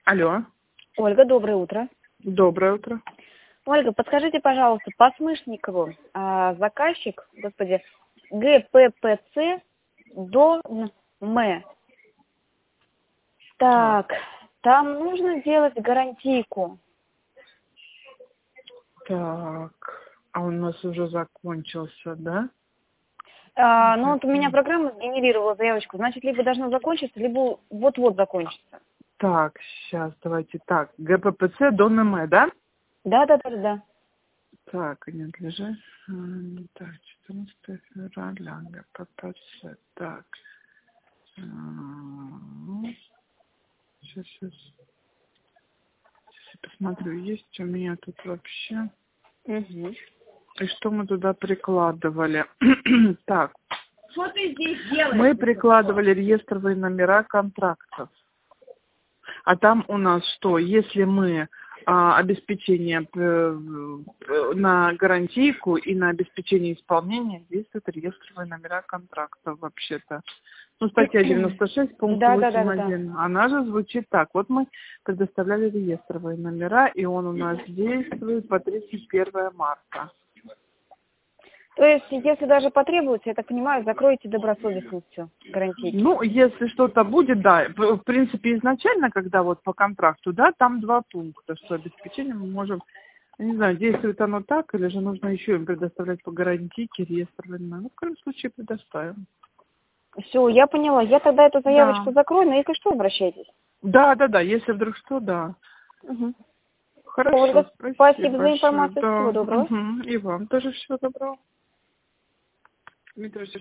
Алло. Ольга, доброе утро. Доброе утро. Ольга, подскажите, пожалуйста, по Смышникову заказчик, господи, ГППЦ до М. Так, там нужно делать гарантийку. Так, а у нас уже закончился, да? Ну вот у меня программа сгенерировала заявочку, значит, либо должно закончиться, либо вот-вот закончится. Так, сейчас, давайте так. ГППЦ до НМ, да? Да. Так, нет, лежит. Так, 14 февраля, ГППЦ. Так. Сейчас я посмотрю, есть у меня тут вообще. Угу. И что мы туда прикладывали? Так, Что ты здесь делаешь? мы прикладывали реестровые номера контрактов. А там у нас что? Если мы обеспечение на гарантийку и на обеспечение исполнения действуют реестровые номера контрактов вообще-то. Ну, статья 96, пункт Да. 8.1. Она же звучит так. Вот мы предоставляли реестровые номера, и он у нас действует по 31 марта. То есть, если даже потребуется, я так понимаю, закроете добросовестностью гарантийки. Ну, если что-то будет, да. В принципе, изначально, когда вот по контракту, да, там 2 пункта, что обеспечение мы можем, я не знаю, действует оно так, или же нужно еще им предоставлять по гарантийке реестрование. Ну, в крайнем случае, предоставим. Все, я поняла. Я тогда эту заявочку Да. закрою, но если что, обращайтесь. Да, если вдруг что, да. Угу. Хорошо, Ольга, спасибо спасибо за большое. информацию. Да. Всего доброго. И вам тоже всего доброго. Дмитрий